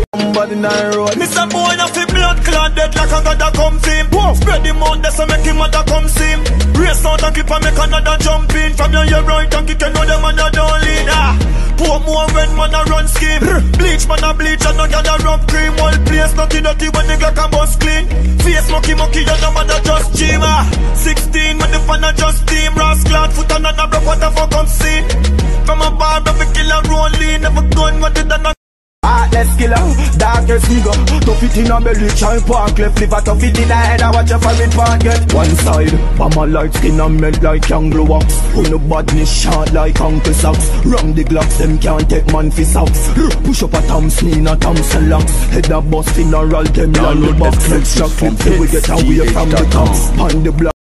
Somebody in the road. Mr. Boy, you feel blood clot dead like a god that come see him. Spread him out there so make him mother come see him. Race out and clip and make another jump in. From your right and kick another man a don't lead. Pour more when man a run scheme. Bleach man a bleach and no gather rub cream. All place nothing dirty when the can bust clean. Face mucky you no man a just gym. 16 when the fan a just team. Rascal foot and a broke what the fuck come see. From a bar of a killer rolling. Never gun what did I Heartless killer, darkest nigga. Tough it in a belly, try park left. Liver tough it in a head, I watch your foreign pocket. One side, but my light skin and melt like young glow wax. Who no badness short like Uncle Socks. Ram the Glocks, them can't take man for socks. Push up a Thompson, a Thompson locks. Head a bust funeral, them land the box. Let's shock it, we get away from the cops. On the block.